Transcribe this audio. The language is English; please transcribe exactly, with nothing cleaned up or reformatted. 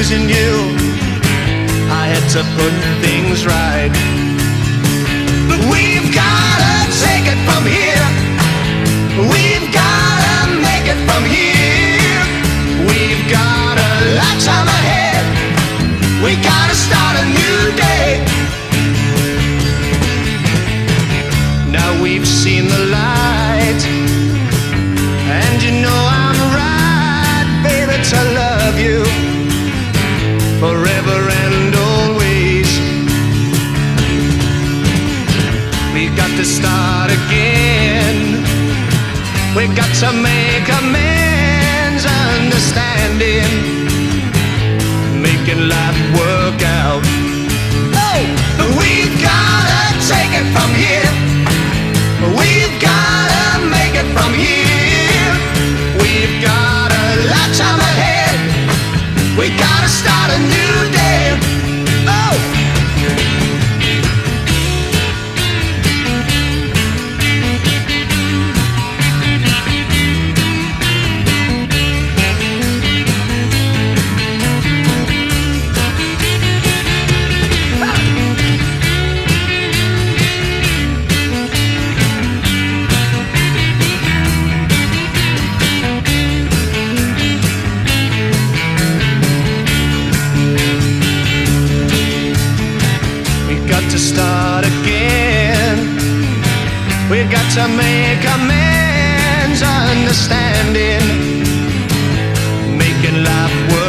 losing you, I had to put things right. But we've gotta take it from here. We've gotta make it from here. We've got a lifetime ahead. We gotta start a new day. Now we've seen the light, and you know I'm right, baby, to love you forever and always. We've got to start again. We've got to make amends, understanding, making life work out. Oh, we've gotta take it from here. We've gotta make it from here. We've got a lifetime ahead. We gotta start a new day. Oh! To start again, we've got to make amends, understanding, making life work.